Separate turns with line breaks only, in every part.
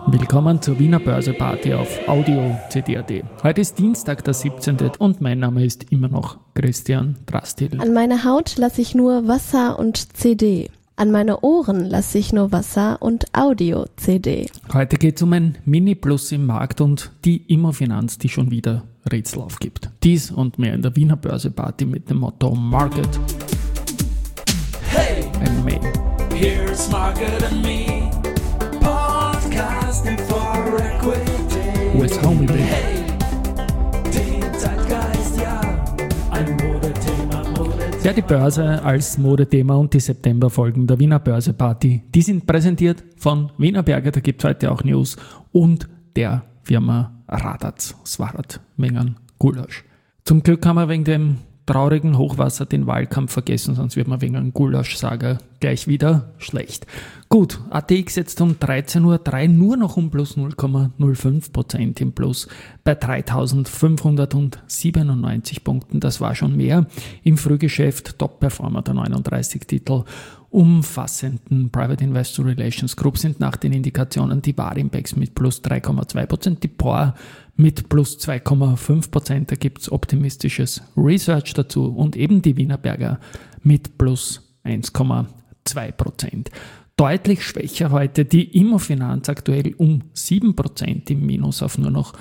Willkommen zur Wiener Börse-Party auf Audio CD.at. Heute ist Dienstag, der 17. und mein Name ist immer noch Christian Drastil.
An meine Haut lasse ich nur Wasser und CD. An meine Ohren lasse ich nur Wasser und Audio-CD.
Heute geht es um ein Mini-Plus im Markt und die Immofinanz, die schon wieder Rätsel aufgibt. Dies und mehr in der Wiener Börse-Party mit dem Motto Market and Me.
Here's Market and Me, podcasting for equity.
With Homie Day.
Hey, den Zeitgeist, ja, ein Modethema.
Ja, die Börse als Modethema und die Septemberfolgen der Wiener Börse-Party, die sind präsentiert von Wienerberger, da gibt es heute auch News, und der Firma Radatz, Svarat, wegen Gulasch. Zum Glück haben wir wegen dem traurigen Hochwasser den Wahlkampf vergessen, sonst wird man wegen einem Gulasch-Saga gleich wieder schlecht. Gut, ATX jetzt um 13.03 Uhr nur noch um plus 0,05% im Plus bei 3.597 Punkten. Das war schon mehr. Im Frühgeschäft Top-Performer der 39 Titel umfassenden Private Investor Relations Group sind nach den Indikationen die Warimpex mit plus 3,2%, die POR mit plus 2,5%, da gibt es optimistisches Research dazu, und eben die Wienerberger mit plus 1,2%. Deutlich schwächer heute die Immofinanz, aktuell um 7% im Minus auf nur noch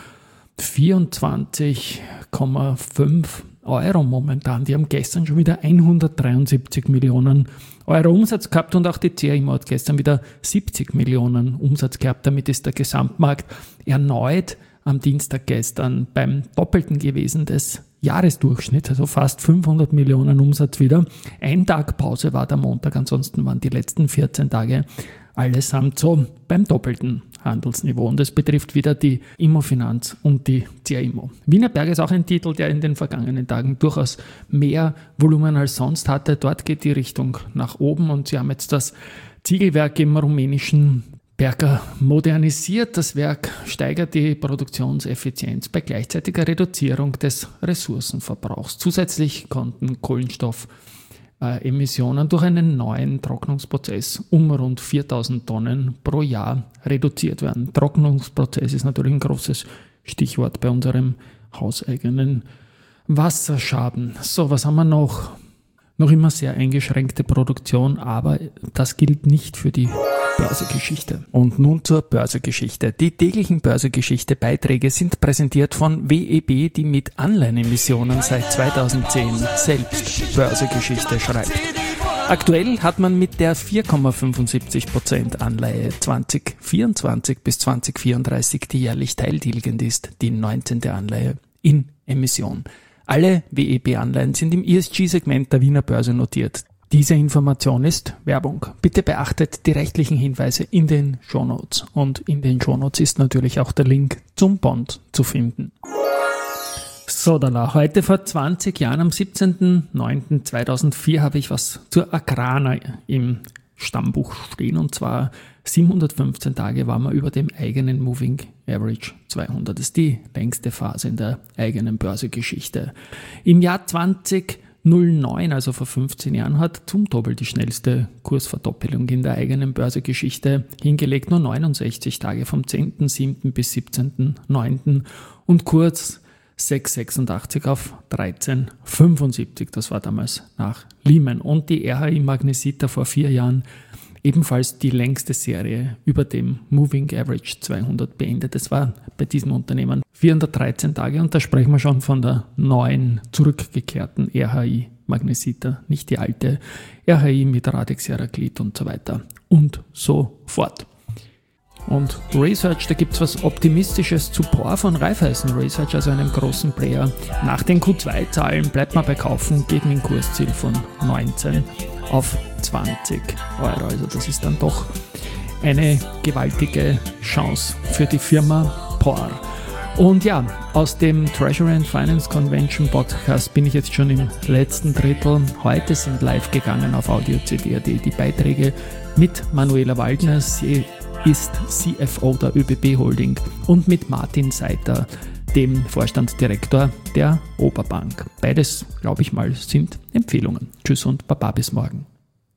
24,5 Euro momentan. Die haben gestern schon wieder 173 Millionen Euro Umsatz gehabt und auch die CAIMO hat gestern wieder 70 Millionen Umsatz gehabt. Damit ist der Gesamtmarkt erneut am Dienstag gestern beim Doppelten gewesen des Jahresdurchschnitts, also fast 500 Millionen Umsatz wieder. Ein Tag Pause war der Montag, ansonsten waren die letzten 14 Tage allesamt so beim doppelten Handelsniveau. Und es betrifft wieder die Immofinanz und die CAIMO. Wienerberger ist auch ein Titel, der in den vergangenen Tagen durchaus mehr Volumen als sonst hatte. Dort geht die Richtung nach oben und sie haben jetzt das Ziegelwerk im rumänischen Berger modernisiert. Das Werk steigert die Produktionseffizienz bei gleichzeitiger Reduzierung des Ressourcenverbrauchs. Zusätzlich konnten Kohlenstoffemissionen durch einen neuen Trocknungsprozess um rund 4.000 Tonnen pro Jahr reduziert werden. Trocknungsprozess ist natürlich ein großes Stichwort bei unserem hauseigenen Wasserschaden. So, was haben wir noch? Noch immer sehr eingeschränkte Produktion, aber das gilt nicht für die Börsegeschichte. Und nun zur Börsegeschichte. Die täglichen Börsegeschichte-Beiträge sind präsentiert von WEB, die mit Anleihenemissionen seit 2010 selbst Börsegeschichte schreibt. Aktuell hat man mit der 4,75% Anleihe 2024 bis 2034, die jährlich teiltilgend ist, die 19. Anleihe in Emission. Alle WEB-Anleihen sind im ESG-Segment der Wiener Börse notiert. Diese Information ist Werbung. Bitte beachtet die rechtlichen Hinweise in den Shownotes. Und in den Shownotes ist natürlich auch der Link zum Bond zu finden. Sodala, heute vor 20 Jahren, am 17.09.2004, habe ich was zur Agrana im Stammbuch stehen, und zwar 715 Tage waren wir über dem eigenen Moving Average 200. Das ist die längste Phase in der eigenen Börsegeschichte. Im Jahr 2009, also vor 15 Jahren, hat Zumtobel die schnellste Kursverdoppelung in der eigenen Börsegeschichte hingelegt. Nur 69 Tage vom 10.07. bis 17.09. und Kurs 6,86 auf 13,75. Das war damals nach Lehman. Und die RHI Magnesita vor 4 Jahren ebenfalls die längste Serie über dem Moving Average 200 beendet. Das war bei diesem Unternehmen 413 Tage und da sprechen wir schon von der neuen, zurückgekehrten RHI Magnesita, nicht die alte RHI mit Radex, Heraclit und so weiter und so fort. Und Research, da gibt es was Optimistisches zu POR von Raiffeisen Research, also einem großen Player. Nach den Q2-Zahlen bleibt man bei Kaufen gegen ein Kursziel von 19 auf 20 Euro. Also das ist dann doch eine gewaltige Chance für die Firma POR. Und ja, aus dem Treasury and Finance Convention Podcast bin ich jetzt schon im letzten Drittel. Heute sind live gegangen auf Audio CD.at die Beiträge mit Manuela Waldner. Sie ist CFO der ÖBB Holding, und mit Martin Seiter, dem Vorstandsdirektor der Oberbank. Beides, glaube ich mal, sind Empfehlungen. Tschüss und Baba, bis morgen.